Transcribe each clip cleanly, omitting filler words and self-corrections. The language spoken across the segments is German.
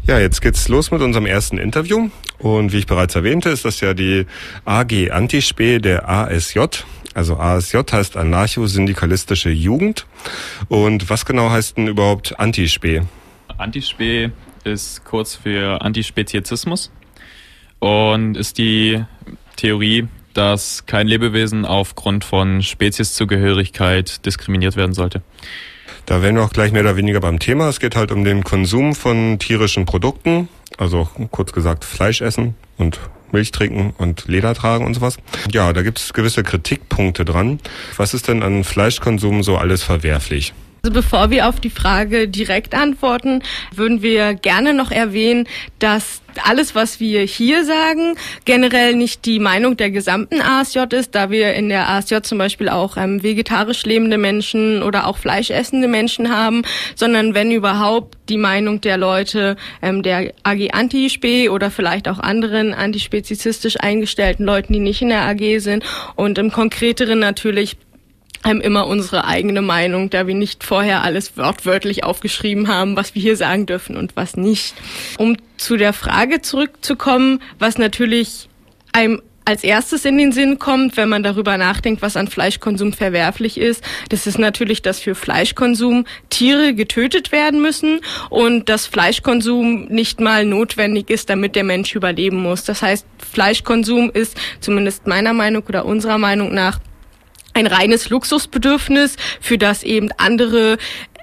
Ja, jetzt geht's los mit unserem ersten Interview. Und wie ich bereits erwähnte, ist das ja die AG Antispe der ASJ. Also ASJ heißt Anarcho-Syndikalistische Jugend. Und was genau heißt denn überhaupt Antispe? Antispe ist kurz für Antispezizismus und ist die Theorie, dass kein Lebewesen aufgrund von Spezieszugehörigkeit diskriminiert werden sollte. Da wären wir auch gleich mehr oder weniger beim Thema. Es geht halt um den Konsum von tierischen Produkten, also kurz gesagt Fleisch essen und Milch trinken und Leder tragen und sowas. Ja, da gibt es gewisse Kritikpunkte dran. Was ist denn an Fleischkonsum so alles verwerflich? Also bevor wir auf die Frage direkt antworten, würden wir gerne noch erwähnen, dass alles, was wir hier sagen, generell nicht die Meinung der gesamten ASJ ist, da wir in der ASJ zum Beispiel auch vegetarisch lebende Menschen oder auch fleischessende Menschen haben, sondern wenn überhaupt die Meinung der Leute der AG Antispe oder vielleicht auch anderen antispezizistisch eingestellten Leuten, die nicht in der AG sind, und im Konkreteren natürlich immer unsere eigene Meinung, da wir nicht vorher alles wortwörtlich aufgeschrieben haben, was wir hier sagen dürfen und was nicht. Um zu der Frage zurückzukommen, was natürlich einem als erstes in den Sinn kommt, wenn man darüber nachdenkt, was an Fleischkonsum verwerflich ist, das ist natürlich, dass für Fleischkonsum Tiere getötet werden müssen und dass Fleischkonsum nicht mal notwendig ist, damit der Mensch überleben muss. Das heißt, Fleischkonsum ist zumindest meiner Meinung oder unserer Meinung nach ein reines Luxusbedürfnis, für das eben andere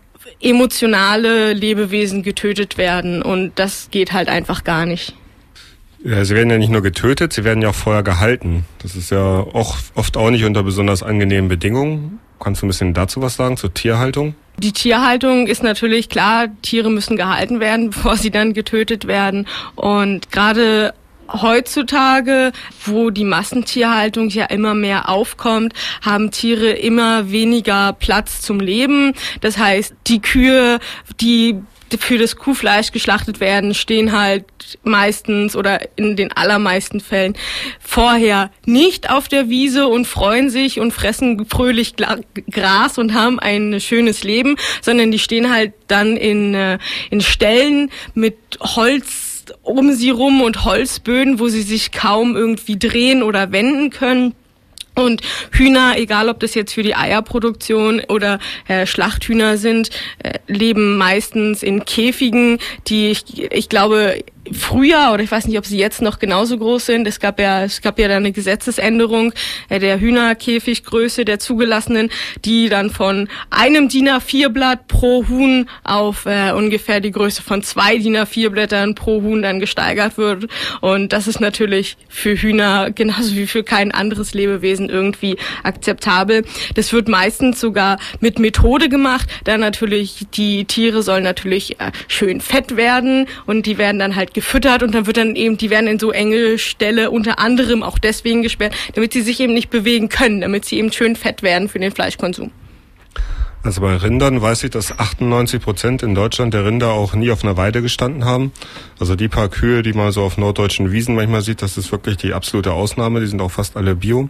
emotionale Lebewesen getötet werden. Und das geht halt einfach gar nicht. Ja, sie werden ja nicht nur getötet, sie werden ja auch vorher gehalten. Das ist ja auch oft auch nicht unter besonders angenehmen Bedingungen. Kannst du ein bisschen dazu was sagen, zur Tierhaltung? Die Tierhaltung ist natürlich klar, Tiere müssen gehalten werden, bevor sie dann getötet werden. Und gerade heutzutage, wo die Massentierhaltung ja immer mehr aufkommt, haben Tiere immer weniger Platz zum Leben. Das heißt, die Kühe, die für das Kuhfleisch geschlachtet werden, stehen halt meistens oder in den allermeisten Fällen vorher nicht auf der Wiese und freuen sich und fressen fröhlich Gras und haben ein schönes Leben, sondern die stehen halt dann in Ställen mit Holz um sie rum und Holzböden, wo sie sich kaum irgendwie drehen oder wenden können. Und Hühner, egal ob das jetzt für die Eierproduktion oder Schlachthühner sind, leben meistens in Käfigen, die ich glaube früher, oder ich weiß nicht, ob sie jetzt noch genauso groß sind. Es gab ja da eine Gesetzesänderung der Hühnerkäfiggröße der zugelassenen, die dann von einem DIN A4-Blatt pro Huhn auf ungefähr die Größe von 2 DIN A4-Blättern pro Huhn dann gesteigert wird. Und das ist natürlich für Hühner genauso wie für kein anderes Lebewesen irgendwie akzeptabel. Das wird meistens sogar mit Methode gemacht, da natürlich die Tiere sollen natürlich schön fett werden und die werden dann halt gefüttert und dann die werden in so enge Ställe unter anderem auch deswegen gesperrt, damit sie sich eben nicht bewegen können, damit sie eben schön fett werden für den Fleischkonsum. Also bei Rindern weiß ich, dass 98% in Deutschland der Rinder auch nie auf einer Weide gestanden haben. Also die paar Kühe, die man so auf norddeutschen Wiesen manchmal sieht, das ist wirklich die absolute Ausnahme. Die sind auch fast alle bio.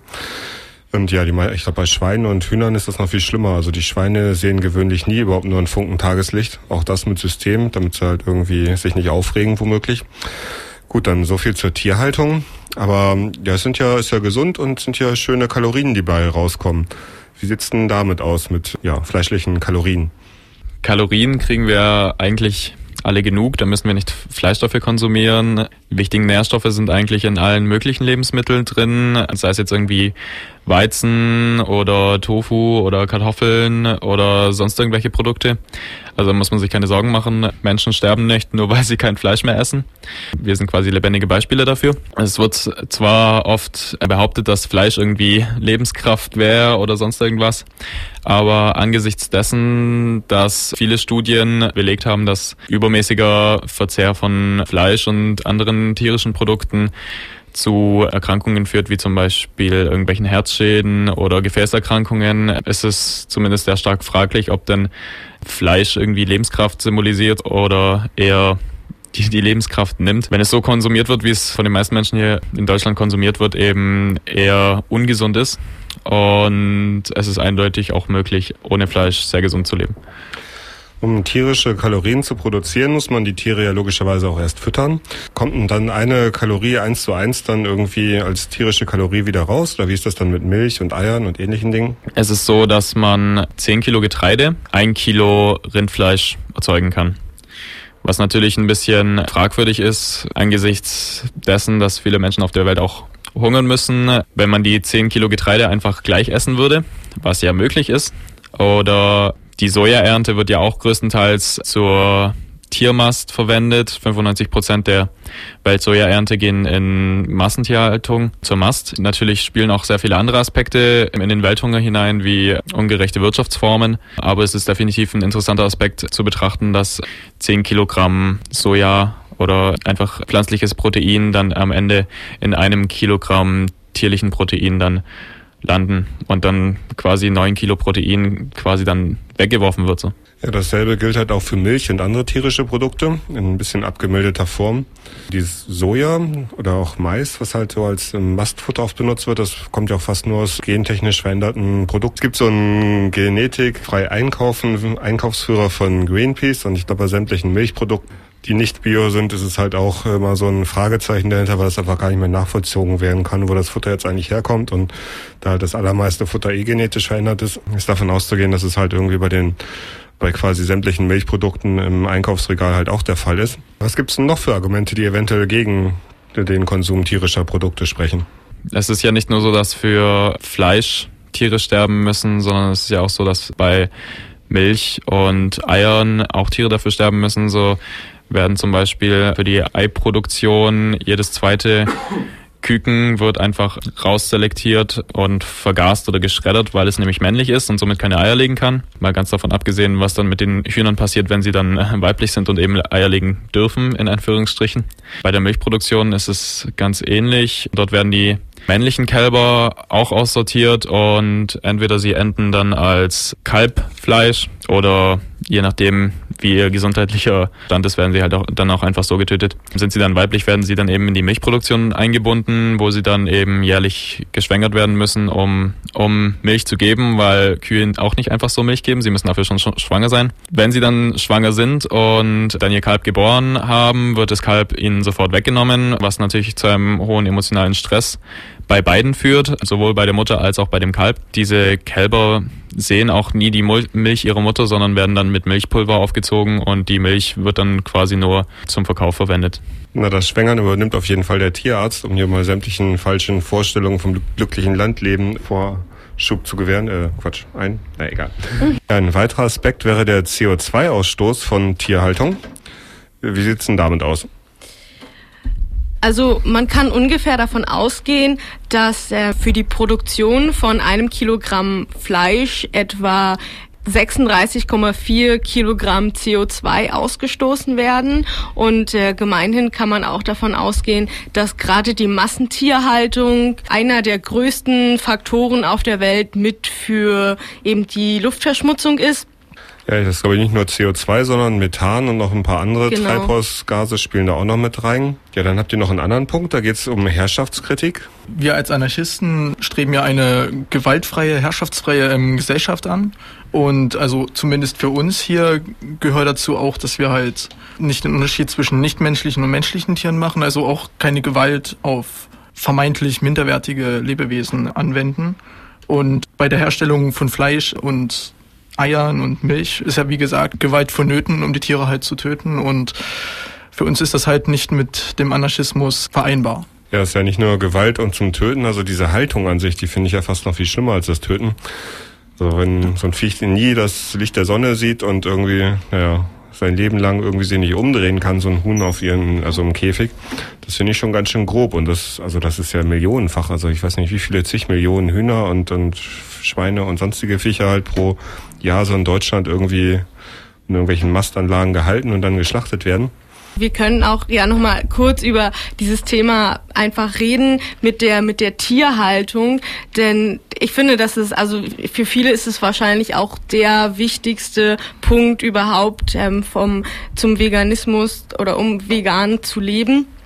Und ja, ich glaube, bei Schweinen und Hühnern ist das noch viel schlimmer. Also die Schweine sehen gewöhnlich nie überhaupt nur einen Funken Tageslicht. Auch das mit System, damit sie halt irgendwie sich nicht aufregen, womöglich. Gut, dann so viel zur Tierhaltung. Aber ja, ist ja gesund und sind ja schöne Kalorien, die bei rauskommen. Wie sieht's denn damit aus mit fleischlichen Kalorien? Kalorien kriegen wir eigentlich alle genug, da müssen wir nicht Fleischstoffe konsumieren. Die wichtigen Nährstoffe sind eigentlich in allen möglichen Lebensmitteln drin, sei es jetzt irgendwie Weizen oder Tofu oder Kartoffeln oder sonst irgendwelche Produkte. Also muss man sich keine Sorgen machen. Menschen sterben nicht, nur weil sie kein Fleisch mehr essen. Wir sind quasi lebendige Beispiele dafür. Es wird zwar oft behauptet, dass Fleisch irgendwie Lebenskraft wäre oder sonst irgendwas, aber angesichts dessen, dass viele Studien belegt haben, dass übermäßiger Verzehr von Fleisch und anderen tierischen Produkten zu Erkrankungen führt, wie zum Beispiel irgendwelchen Herzschäden oder Gefäßerkrankungen, ist es zumindest sehr stark fraglich, ob denn Fleisch irgendwie Lebenskraft symbolisiert oder eher die Lebenskraft nimmt. Wenn es so konsumiert wird, wie es von den meisten Menschen hier in Deutschland konsumiert wird, eben eher ungesund ist. Und es ist eindeutig auch möglich, ohne Fleisch sehr gesund zu leben. Um tierische Kalorien zu produzieren, muss man die Tiere ja logischerweise auch erst füttern. Kommt denn dann eine Kalorie 1:1 dann irgendwie als tierische Kalorie wieder raus? Oder wie ist das dann mit Milch und Eiern und ähnlichen Dingen? Es ist so, dass man 10 Kilo Getreide, 1 Kilo Rindfleisch erzeugen kann. Was natürlich ein bisschen fragwürdig ist, angesichts dessen, dass viele Menschen auf der Welt auch hungern müssen, wenn man die 10 Kilo Getreide einfach gleich essen würde, was ja möglich ist. Oder die Sojaernte wird ja auch größtenteils zur Tiermast verwendet. 95% der Weltsojaernte gehen in Massentierhaltung zur Mast. Natürlich spielen auch sehr viele andere Aspekte in den Welthunger hinein, wie ungerechte Wirtschaftsformen. Aber es ist definitiv ein interessanter Aspekt zu betrachten, dass 10 Kilogramm Soja oder einfach pflanzliches Protein dann am Ende in 1 Kilogramm tierlichen Protein dann landen und dann quasi 9 Kilo Protein quasi dann weggeworfen wird. So. Ja, dasselbe gilt halt auch für Milch und andere tierische Produkte in ein bisschen abgemilderter Form. Dieses Soja oder auch Mais, was halt so als Mastfutter oft benutzt wird, das kommt ja auch fast nur aus gentechnisch veränderten Produkten. Es gibt so einen genetikfrei Einkaufsführer von Greenpeace und ich glaube bei sämtlichen Milchprodukten, die nicht bio sind, ist es halt auch immer so ein Fragezeichen dahinter, weil es einfach gar nicht mehr nachvollzogen werden kann, wo das Futter jetzt eigentlich herkommt. Und da halt das allermeiste Futter genetisch verändert ist davon auszugehen, dass es halt irgendwie bei quasi sämtlichen Milchprodukten im Einkaufsregal halt auch der Fall ist. Was gibt's denn noch für Argumente, die eventuell gegen den Konsum tierischer Produkte sprechen? Es ist ja nicht nur so, dass für Fleisch Tiere sterben müssen, sondern es ist ja auch so, dass bei Milch und Eiern auch Tiere dafür sterben müssen. So werden zum Beispiel für die Eiproduktion jedes zweite Küken wird einfach rausselektiert und vergast oder geschreddert, weil es nämlich männlich ist und somit keine Eier legen kann. Mal ganz davon abgesehen, was dann mit den Hühnern passiert, wenn sie dann weiblich sind und eben Eier legen dürfen, in Anführungsstrichen. Bei der Milchproduktion ist es ganz ähnlich. Dort werden die männlichen Kälber auch aussortiert und entweder sie enden dann als Kalbfleisch oder je nachdem, wie ihr gesundheitlicher Stand ist, werden sie halt auch dann auch einfach so getötet. Sind sie dann weiblich, werden sie dann eben in die Milchproduktion eingebunden, wo sie dann eben jährlich geschwängert werden müssen, um Milch zu geben, weil Kühe auch nicht einfach so Milch geben, sie müssen dafür schon schwanger sein. Wenn sie dann schwanger sind und dann ihr Kalb geboren haben, wird das Kalb ihnen sofort weggenommen, was natürlich zu einem hohen emotionalen Stress bei beiden führt, sowohl bei der Mutter als auch bei dem Kalb. Diese Kälber sehen auch nie die Milch ihrer Mutter, sondern werden dann mit Milchpulver aufgezogen und die Milch wird dann quasi nur zum Verkauf verwendet. Na, das Schwängern übernimmt auf jeden Fall der Tierarzt, um hier mal sämtlichen falschen Vorstellungen vom glücklichen Landleben Vorschub zu gewähren. Egal. Ein weiterer Aspekt wäre der CO2-Ausstoß von Tierhaltung. Wie sieht's denn damit aus? Also man kann ungefähr davon ausgehen, dass für die Produktion von 1 Kilogramm Fleisch etwa 36,4 Kilogramm CO2 ausgestoßen werden. Und gemeinhin kann man auch davon ausgehen, dass gerade die Massentierhaltung einer der größten Faktoren auf der Welt mit für eben die Luftverschmutzung ist. Ja, das ist glaube ich nicht nur CO2, sondern Methan und noch ein paar andere Treibhausgase spielen da auch noch mit rein. Ja, dann habt ihr noch einen anderen Punkt, da geht es um Herrschaftskritik. Wir als Anarchisten streben ja eine gewaltfreie, herrschaftsfreie Gesellschaft an. Und also zumindest für uns hier gehört dazu auch, dass wir halt nicht den Unterschied zwischen nichtmenschlichen und menschlichen Tieren machen, also auch keine Gewalt auf vermeintlich minderwertige Lebewesen anwenden. Und bei der Herstellung von Fleisch und Eiern und Milch ist ja wie gesagt Gewalt vonnöten, um die Tiere halt zu töten, und für uns ist das halt nicht mit dem Anarchismus vereinbar. Ja, es ist ja nicht nur Gewalt und zum Töten, also diese Haltung an sich, die finde ich ja fast noch viel schlimmer als das Töten. Also wenn so ein Viech nie das Licht der Sonne sieht und irgendwie, sein Leben lang irgendwie sie nicht umdrehen kann, so ein Huhn im Käfig, das finde ich schon ganz schön grob. Und das ist ja millionenfach. Also ich weiß nicht, wie viele zig Millionen Hühner und Schweine und sonstige Viecher halt pro Jahr so in Deutschland irgendwie in irgendwelchen Mastanlagen gehalten und dann geschlachtet werden. Wir können auch nochmal kurz über dieses Thema einfach reden mit der Tierhaltung, denn ich finde, dass für viele ist es wahrscheinlich auch der wichtigste Punkt überhaupt zum Veganismus oder um vegan zu leben.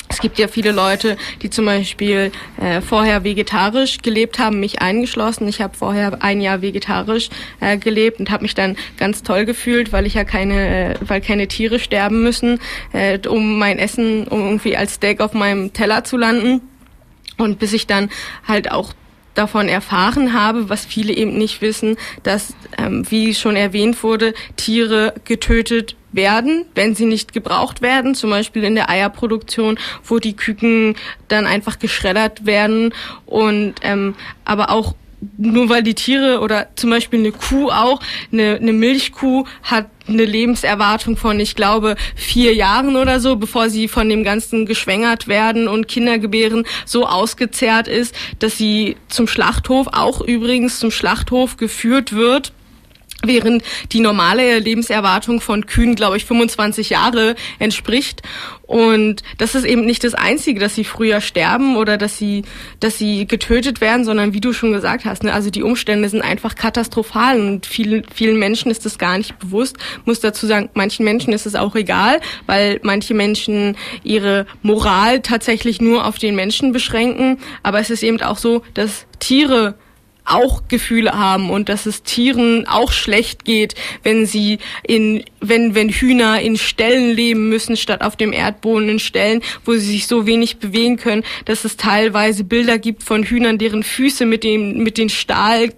Es gibt ja viele Leute, die zum Beispiel vorher vegetarisch gelebt haben, mich eingeschlossen. Ich habe vorher 1 Jahr vegetarisch gelebt und habe mich dann ganz toll gefühlt, weil keine Tiere sterben müssen, um mein Essen, um irgendwie als Steak auf meinem Teller zu landen. Und bis ich dann halt auch davon erfahren habe, was viele eben nicht wissen, dass, wie schon erwähnt wurde, Tiere getötet werden, wenn sie nicht gebraucht werden, zum Beispiel in der Eierproduktion, wo die Küken dann einfach geschreddert werden und aber auch nur weil die Tiere oder zum Beispiel eine Kuh auch, eine Milchkuh hat eine Lebenserwartung von, ich glaube, 4 Jahren oder so, bevor sie von dem Ganzen geschwängert werden und Kinder gebären, so ausgezehrt ist, dass sie zum Schlachthof geführt wird. Während die normale Lebenserwartung von Kühen, glaube ich, 25 Jahre entspricht. Und das ist eben nicht das Einzige, dass sie früher sterben oder dass sie getötet werden, sondern wie du schon gesagt hast, ne, also die Umstände sind einfach katastrophal und vielen Menschen ist das gar nicht bewusst. Ich muss dazu sagen, manchen Menschen ist es auch egal, weil manche Menschen ihre Moral tatsächlich nur auf den Menschen beschränken. Aber es ist eben auch so, dass Tiere auch Gefühle haben und dass es Tieren auch schlecht geht, wenn Hühner in Ställen leben müssen, statt auf dem Erdboden in Ställen, wo sie sich so wenig bewegen können, dass es teilweise Bilder gibt von Hühnern, deren Füße mit dem Stahl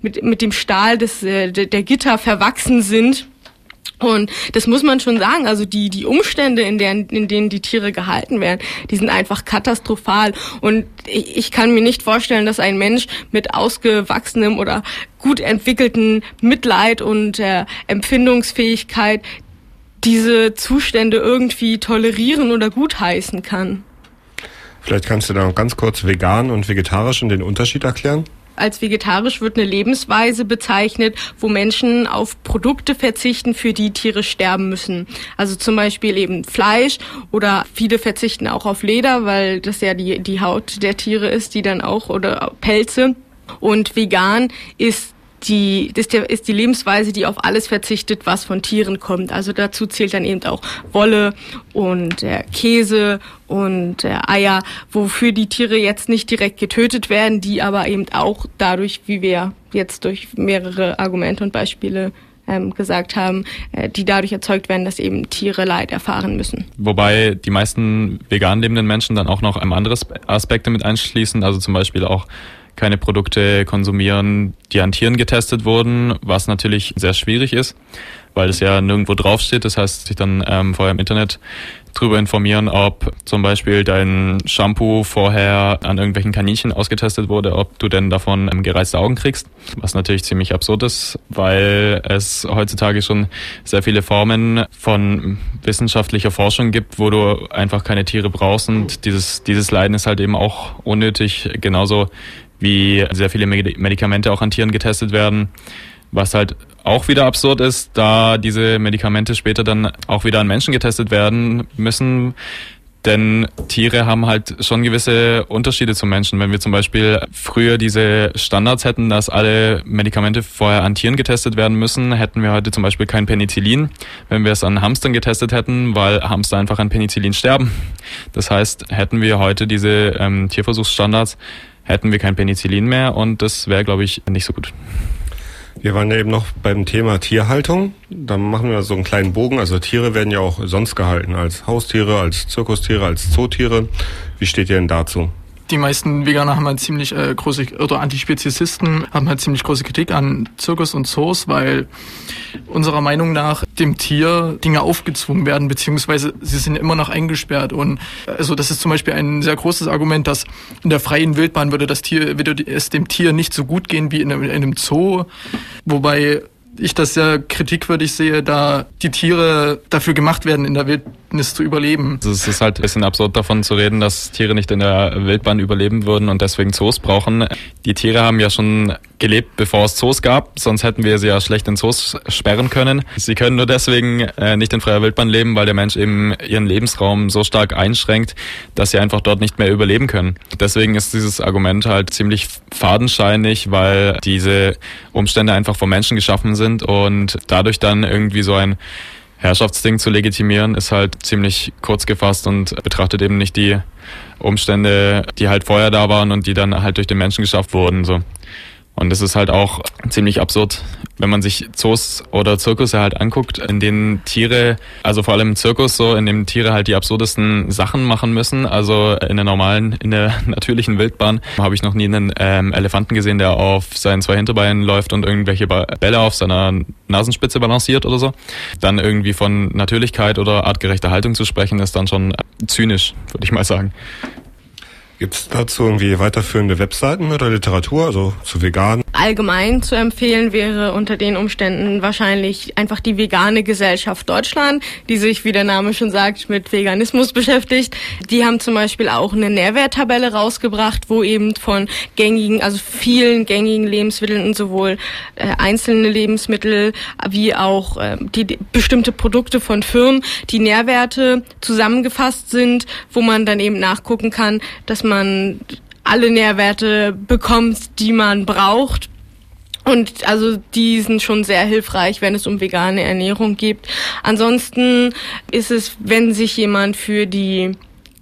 der Gitter verwachsen sind. Und das muss man schon sagen, also die Umstände, in denen die Tiere gehalten werden, die sind einfach katastrophal. Und ich kann mir nicht vorstellen, dass ein Mensch mit ausgewachsenem oder gut entwickelten Mitleid und Empfindungsfähigkeit diese Zustände irgendwie tolerieren oder gutheißen kann. Vielleicht kannst du da noch ganz kurz vegan und vegetarisch und den Unterschied erklären? Als vegetarisch wird eine Lebensweise bezeichnet, wo Menschen auf Produkte verzichten, für die Tiere sterben müssen. Also zum Beispiel eben Fleisch oder viele verzichten auch auf Leder, weil das ja die Haut der Tiere ist, die dann auch, oder Pelze. Und vegan ist die Lebensweise, die auf alles verzichtet, was von Tieren kommt. Also dazu zählt dann eben auch Wolle und Käse und Eier, wofür die Tiere jetzt nicht direkt getötet werden, die aber eben auch dadurch, wie wir jetzt durch mehrere Argumente und Beispiele gesagt haben, die dadurch erzeugt werden, dass eben Tiere Leid erfahren müssen. Wobei die meisten vegan lebenden Menschen dann auch noch andere Aspekte mit einschließen, also zum Beispiel auch keine Produkte konsumieren, die an Tieren getestet wurden, was natürlich sehr schwierig ist, weil es ja nirgendwo draufsteht. Das heißt, sich dann vorher im Internet drüber informieren, ob zum Beispiel dein Shampoo vorher an irgendwelchen Kaninchen ausgetestet wurde, ob du denn davon gereizte Augen kriegst, was natürlich ziemlich absurd ist, weil es heutzutage schon sehr viele Formen von wissenschaftlicher Forschung gibt, wo du einfach keine Tiere brauchst, und dieses Leiden ist halt eben auch unnötig, genauso wie sehr viele Medikamente auch an Tieren getestet werden, was halt auch wieder absurd ist, da diese Medikamente später dann auch wieder an Menschen getestet werden müssen, denn Tiere haben halt schon gewisse Unterschiede zu Menschen. Wenn wir zum Beispiel früher diese Standards hätten, dass alle Medikamente vorher an Tieren getestet werden müssen, hätten wir heute zum Beispiel kein Penicillin, wenn wir es an Hamstern getestet hätten, weil Hamster einfach an Penicillin sterben. Das heißt, hätten wir heute diese Tierversuchsstandards, hätten wir kein Penicillin mehr, und das wäre, glaube ich, nicht so gut. Wir waren ja eben noch beim Thema Tierhaltung. Da machen wir so einen kleinen Bogen. Also Tiere werden ja auch sonst gehalten, als Haustiere, als Zirkustiere, als Zootiere. Wie steht ihr denn dazu? Die meisten Veganer haben halt ziemlich große, oder Antispeziesisten haben halt ziemlich große Kritik an Zirkus und Zoos, weil unserer Meinung nach dem Tier Dinge aufgezwungen werden, beziehungsweise sie sind immer noch eingesperrt. Und also das ist zum Beispiel ein sehr großes Argument, dass in der freien Wildbahn würde es dem Tier nicht so gut gehen wie in einem Zoo, wobei ich das sehr kritikwürdig sehe, da die Tiere dafür gemacht werden, in der Wildnis zu überleben. Es ist halt ein bisschen absurd davon zu reden, dass Tiere nicht in der Wildbahn überleben würden und deswegen Zoos brauchen. Die Tiere haben ja schon gelebt, bevor es Zoos gab, sonst hätten wir sie ja schlecht in Zoos sperren können. Sie können nur deswegen nicht in freier Wildbahn leben, weil der Mensch eben ihren Lebensraum so stark einschränkt, dass sie einfach dort nicht mehr überleben können. Deswegen ist dieses Argument halt ziemlich fadenscheinig, weil diese Umstände einfach vom Menschen geschaffen sind und dadurch dann irgendwie so ein Herrschaftsding zu legitimieren, ist halt ziemlich kurz gefasst und betrachtet eben nicht die Umstände, die halt vorher da waren und die dann halt durch den Menschen geschafft wurden, so. Und es ist halt auch ziemlich absurd, wenn man sich Zoos oder Zirkusse halt anguckt, in denen Tiere, also vor allem im Zirkus so, in dem Tiere halt die absurdesten Sachen machen müssen. Also in der natürlichen Wildbahn habe ich noch nie einen Elefanten gesehen, der auf seinen 2 Hinterbeinen läuft und irgendwelche Bälle auf seiner Nasenspitze balanciert oder so. Dann irgendwie von Natürlichkeit oder artgerechter Haltung zu sprechen, ist dann schon zynisch, würde ich mal sagen. Gibt es dazu irgendwie weiterführende Webseiten oder Literatur, also zu vegan? Allgemein zu empfehlen wäre unter den Umständen wahrscheinlich einfach die Vegane Gesellschaft Deutschland, die sich, wie der Name schon sagt, mit Veganismus beschäftigt. Die haben zum Beispiel auch eine Nährwerttabelle rausgebracht, wo eben von vielen gängigen Lebensmitteln, sowohl einzelne Lebensmittel wie auch die bestimmte Produkte von Firmen, die Nährwerte zusammengefasst sind, wo man dann eben nachgucken kann, dass man alle Nährwerte bekommt, die man braucht. Und also die sind schon sehr hilfreich, wenn es um vegane Ernährung geht. Ansonsten ist es, wenn sich jemand für die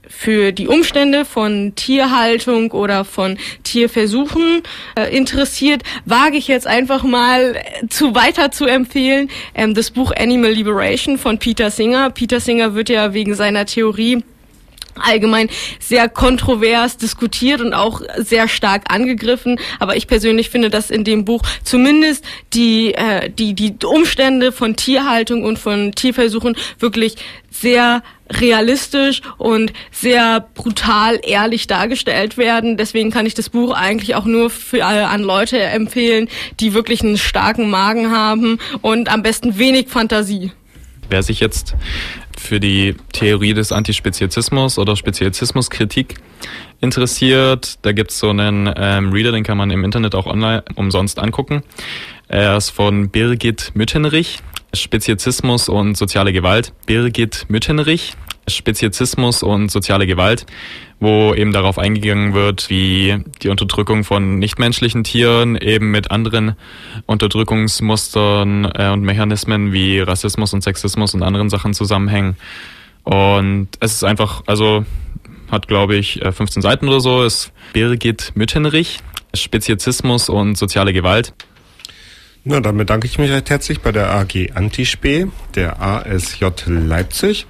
Umstände von Tierhaltung oder von Tierversuchen interessiert, wage ich jetzt einfach mal weiter zu empfehlen, das Buch Animal Liberation von Peter Singer. Peter Singer wird ja wegen seiner Theorie allgemein sehr kontrovers diskutiert und auch sehr stark angegriffen. Aber ich persönlich finde, dass in dem Buch zumindest die Umstände von Tierhaltung und von Tierversuchen wirklich sehr realistisch und sehr brutal ehrlich dargestellt werden. Deswegen kann ich das Buch eigentlich auch nur an Leute empfehlen, die wirklich einen starken Magen haben und am besten wenig Fantasie. Wer sich jetzt für die Theorie des Antispezizismus oder Speziesismuskritik interessiert, da gibt's so einen Reader, den kann man im Internet auch online umsonst angucken. Er ist von Birgit Müttenrich, Speziesismus und soziale Gewalt. Birgit Müttenrich, Speziesismus und soziale Gewalt, wo eben darauf eingegangen wird, wie die Unterdrückung von nichtmenschlichen Tieren eben mit anderen Unterdrückungsmustern und Mechanismen wie Rassismus und Sexismus und anderen Sachen zusammenhängen. Und es ist einfach, also hat glaube ich 15 Seiten oder so, ist Birgit Müttenrich, Speziesismus und soziale Gewalt. Na, dann bedanke ich mich recht herzlich bei der AG Antispe, der ASJ Leipzig.